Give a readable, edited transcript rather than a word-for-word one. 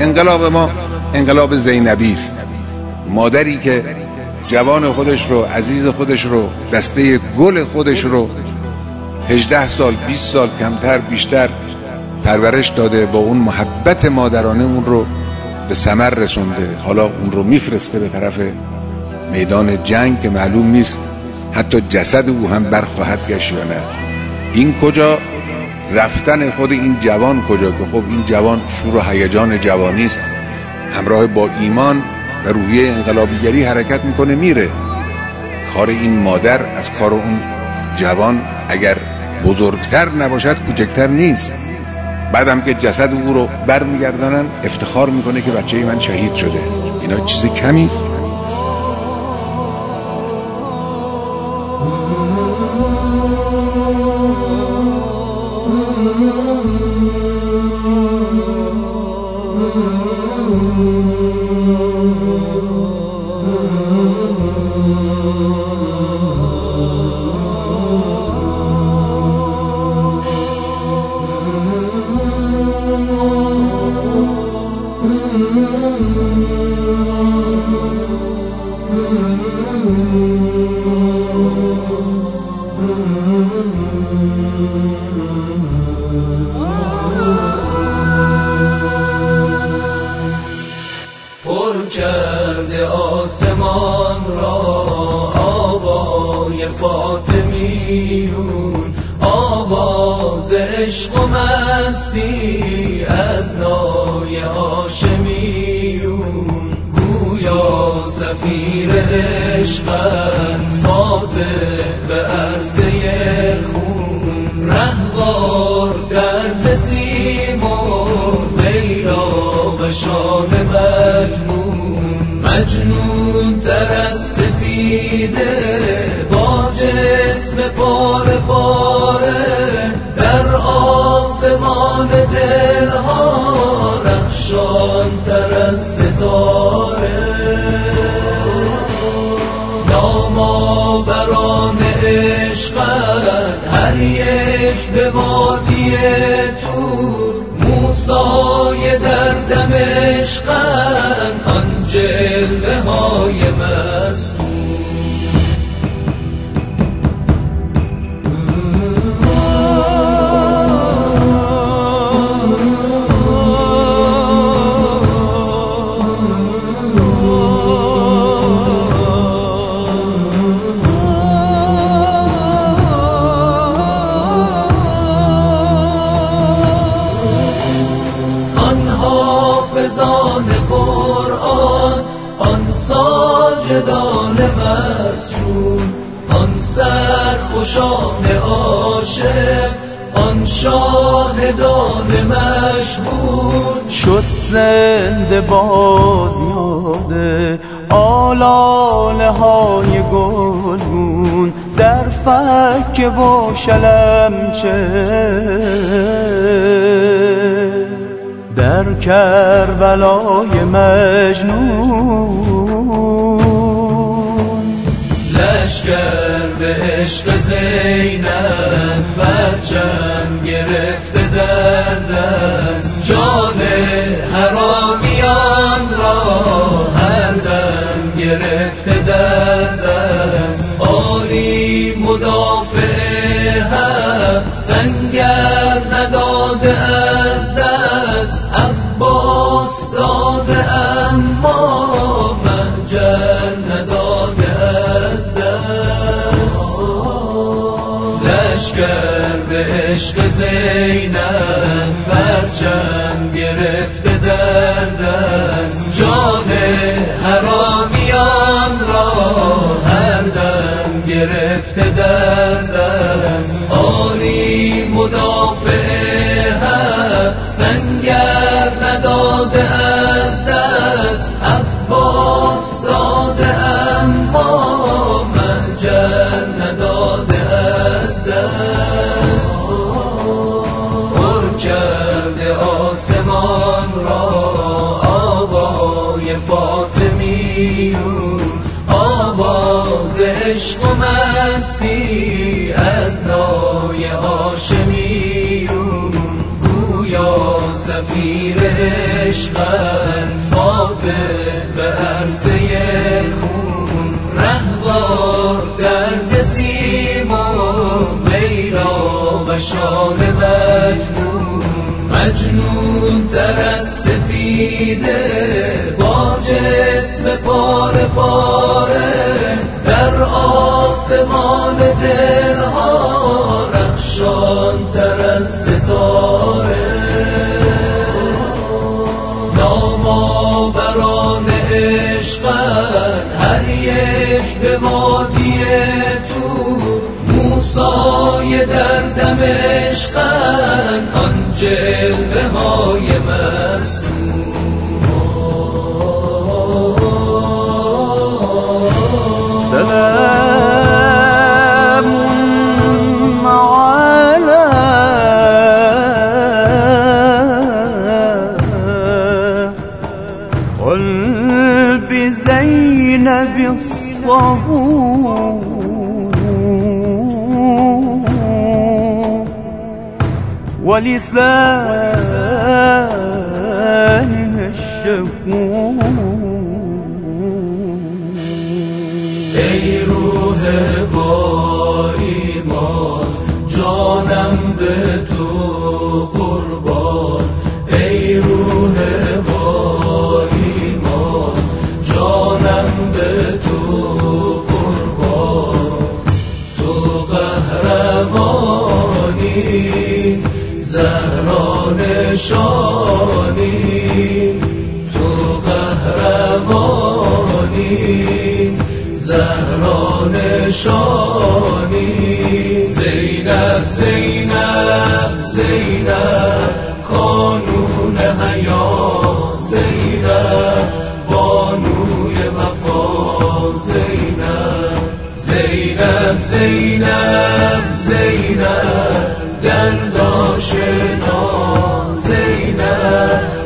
انقلاب ما انقلاب زینبی است. مادری که جوان خودش رو، عزیز خودش رو، دسته گل خودش رو 18 سال 20 سال کمتر بیشتر پرورش داده، با اون محبت مادرانه اون رو به ثمر رسونده، حالا اون رو میفرسته به طرف میدان جنگ که معلوم نیست حتی جسد او هم برخواهد گشت یا نه. این کجا رفتن خود این جوان کجا که خب این جوان شور و هیجان جوانی است، همراه با ایمان و روحیه انقلابیگری حرکت میکنه میره. کار این مادر از کار اون جوان اگر بزرگتر نباشد کوچکتر نیست. بعدم که جسد او رو برمیگردانن افتخار میکنه که بچه من شهید شده. اینا چیز کمی است؟ پر کرده آسمان را آوای فاطمیون، آواز عشق و مستی از نای هاشمیون. گویا سفیر عشقن فاتح به عرصه خون، رهوار طرز سیمون بیرا و شان مجنون تر از سپیده با جسم پاره پاره، در آسمان دلها رخشان تر از ستاره. نامآوران عشقن هر یک به وادی طور، موسای در دمشقن آن جلوه های مستور. حافظان قرآن، آن ساجدان مسجون، آن سرخوشان عاشق، آن شاهدان مشهود. شد زنده باز یاد آلاله های گلگون، در فکه و شلمچه در کربلای مجنون. لشکر به عشق زینب پرچم گرفته در دست، جان حرامیان را هر دم گرفته در دست. آری مدافع حق سنگر نداده از دست، عباس داده اما مهجر نداده از دست. لشکر به عشق زینب پرچم گرفته در دست، جان حرامیان را هر دم گرفته در دست. آری مدافع حق سنگر نداده از دست، عباس داده اما مهجر نداده از دست. پر کرده آسمان را آوای فاطمیون، آواز عشق و مستی از نای هاشمیون. گویا سفیر عشقن فاتح به عرصه خون رهوار طرز سیمون لیلا و شاه مجنون تر از سفیده با جسم پاره پاره در آسمان دلها رخشان تر از ستاره نامآوران عشقن هر یک به وادی تو موسای در دم عشقن آن جلوه های مصنوع سلام على قلب زينب الصبور ولسانه الشكور ای روح با ایمان جانم به تو قربان ای روح با ایمان جانم به تو قربان تو قهرمانی زهرا نشانی تو قهرمانی زهرا نشانی زینب زینب زینب کانون حیا زینب بانوی وفا زینب زینب زینب زینب درداشنا زینب